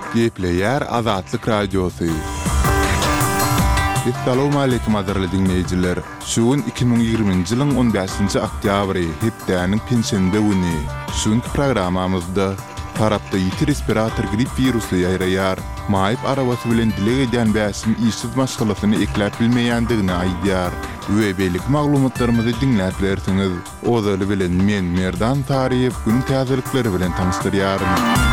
Gepleyer Azatlyk Radiosu. Assalamu alaykum adarly dinleyijiler. Şuun 2020-nji ýylyň 15-nji oktýabry hepdäniň pensiýende güni. Şuňky programamyzda tarapda ýiti respirator grip virusy ýaýraýar. Maýyp arabasy bilen dile edýän bäsim işsiz maşgalatyny ekläp bilmeýändigini aýdýar. Beýlik maglumatlarymyzy dinläp bersiňiz. Ozaly bilen men Merdan Tariýew gün täzelikleri bilen tanışdyrýarym.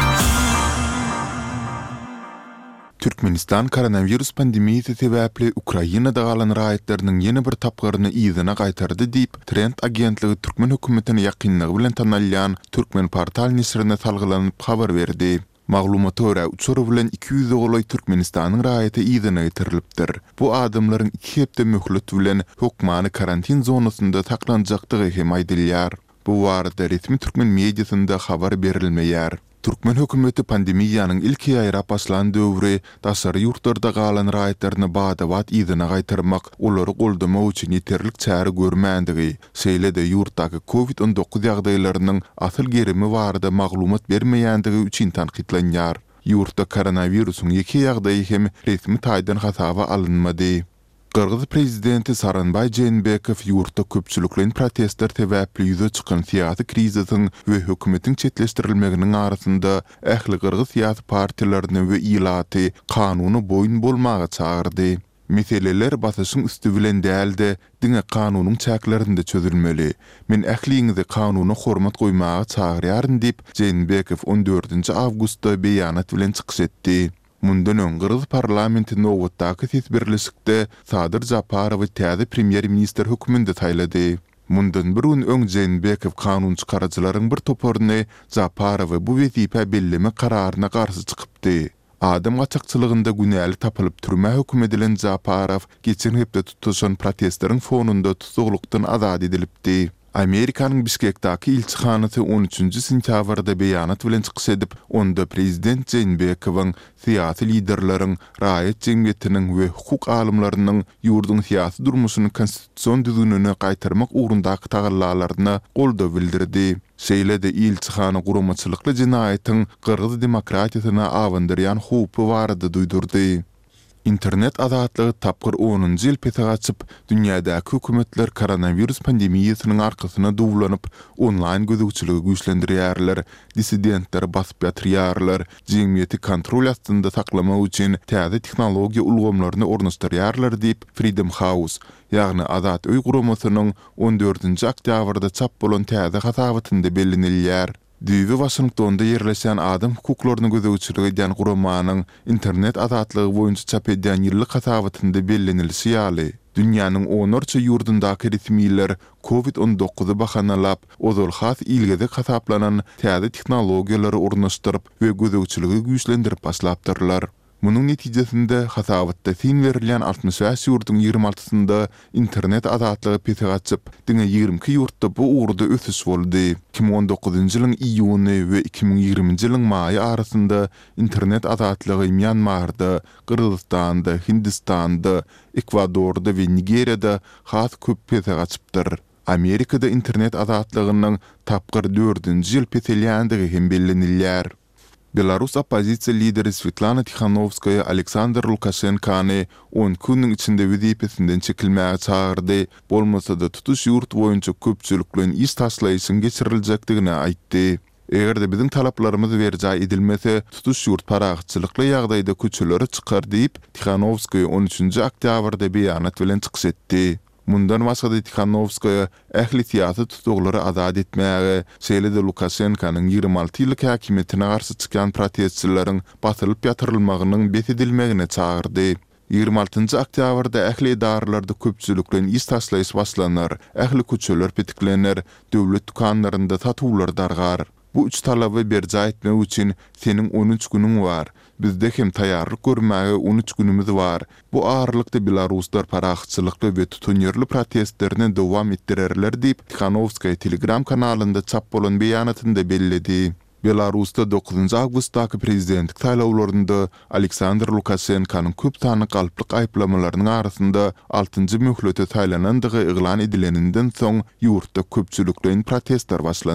Türkmenistan koronavirus pandemiyasi sebäpli Ukrainada galan raýatlarynyň ýene bir tapgaryny ýzyna gaýtardy diýip Trend agentligi Türkmen hökümetine ýakynlygy bilen tanalýan Türkmen portal nisrine salgylanyp habar berdi. Maglumata görä uçur bilen 200 ogly Türkmenistanyň raýaty ýzyna getirilipdir. Bu adamlaryň 2 hepde möhlet bilen hökmany karantin zonasynda saklanjakdygy hem aýdylýar. Bu barada resmi Türkmen mediasynda habar berilmeýär. Türkmen hökümeti pandemiýanyň ilk ýaýra başlan döwri daşary ýurtlarda galan raýatlaryny bada-bad ýzyna gaýtarmak, olary goldamak üçin ýeterlik çäre görmänligi, şeýle-de ýurtdaky COVID-19 ýagdaýlarynyň asyl gerimi barada maglumat bermeýändigi üçin tanqidlanýar. Ýurtda koronawirusyň ýeki ýagdaýy hem resmi taýdan hasaba alınmady. Qırgız prezidenti Saranbay Jeenbekow ýurtda köpçüliklen protestler sebäpli ýüze çykan syýasy kriziň we hökümetin çetleşdirilmeginiň arasynda ähli Qırgız syýasy partiýalaryny we ýylaty kanuny boýun bolmagy çağırdy. Meseleler basyşyň üstü bilen däldi, diňe kanunyň çäklerinde çözülmeli. Men ähliňizi kanuny hormat goýmagy çağırýaryn diýip Jeenbekow 14-nji awgustda beýanat bilen çykyş etdi. Mundan öň Qırgız parlamentini Nowatdaky sesberleşikde Sadyr Japarow täze premier minister höküminde taýlady. Mundan bir gün öň Jeenbekow kanun çykarjylaryň bir toparyny Japarow bu wezipe belleme kararyna garşy çykypdy. Adam gaçakçylygynda günäli tapylyp türme höküm edilen Japarow geçen hepde tutuşan protestleriň fonunda tutuklukdan azad edilipdi. Amerikanyň Bişkekdäki ilçihanasy 13-nji sentýabrda beýanat bilen çykyş edip, onda prezident Jeenbekowyň syýasy liderleriň, raýat jemgyýetiniň we hukuk alymlarynyň ýurdun syýasy durmuşyny konstitusiýon düzgününe gaýtarmak ugrundaky tagallalaryna golda bildirdi. Şeýle-de ilçihana guramaçylykly jinaýatyň Qırgız demokratiýasyna awandyrýan hupy barada duýdurdy. İnternet azatlygy tapgır 10-njy ýyl pete gaçyp, dünýädäki hökümetler koronavirus pandemiýasynyň arkasyna dowlanyp, online gözegçiligi güýçlendirýärler, dissidentler basyp ýatyrýarlar, jemgyýeti kontrol astynda saklamak üçin täze tehnologiýa ulgamlaryny ornaşdyrýarlar diýip Freedom House, ýagny Azat öý guramasynyň 14-nji oktýabrda çap bolan täze hasabatynda bellenilýär. Düýbi Washingtonda ýerleşen adam hukuklaryny gözegçiligi edýän guramanyň internet azatlygy boýunça çap edýän ýyllyk hasabatynda bellenilýär ýaly. Dünýäniň 10 ýurdundaky resmiler COVID-19 bahanalap, ozal has ilgede hasaplanan täze tehnologiýalary ornaşdyryp we gözegçiligi güýçlendirip başlapdyrlar. Munyň netijesinde hasabatda fin berilýän 65 ýurdun 26-synda internet azatlygy pete gaçyp, diňe 22 ýurtda bu ugrda ösüş boldy. 2019-njy ýylyň iýuny we 2020-nji ýylyň maýy arasynda internet azatlygy Myanmarda, Qırgızstanda, Hindistanda, Ekwadorda we Nigeriýada has köp pete gaçypdyr. Amerikada internet azatlygynyň tapgır 4-nji ýyl petelýändigi hem bellenilýär. Belarus opozisiýa lideri Svetlana Tikhanovskaya Aleksandr Lukashenkany 10 günniň içinde wezipesinden çekilmäge çağırdy, bolmasa-da tutuş ýurt boýunça köpçüliklen iş taşlaýyşyň geçiriljakdygyny aýtdy. Egerde biziň talaplarymyz berjä edilmese, tutuş ýurt paragatçylykly ýagdaýda köçelere çykar diýip Tikhanovskaya 13-nji oktýabrda beýanat bilen çykyş etdi. Mundan başga Tikhanovskaya ähli syýasy tutuklary azad etmäge, şeýle-de Lukashenkanyň 26 ýyllyk häkimetine garşy çykan protestçilerin basylyp ýatyrylmagynyň besedilmegine çağırdy. 26-njy oktýabrda ähli idaralarda köpçüliklen iş taşlaýyş başlanar, ähli köçeler petiklenler, döwlet dukanlarynda satywlar dargar. Bu üç talaby berjä etmek üçin seniň 13 günüň bar. Bizde hem taýýarlyk görmäge 13 günimiz bar. Bu ağırlykda Belaruslar paragatçylykly we tutunýarly protestlerini dowam etdirerler diýip Tikhanovskaya Telegram kanalynda çap bolan beýanatynda belledi. Belarusda 9-njy awgustdaky prezidentlik taýlawlarynda Aleksandr Lukashenkanyň köp sany galyplyk aýplamalarynyň arasynda 6-njy möhlete taýlanandygy eglan edileninden soň ýurtda köpçüliklen protestler başlandy.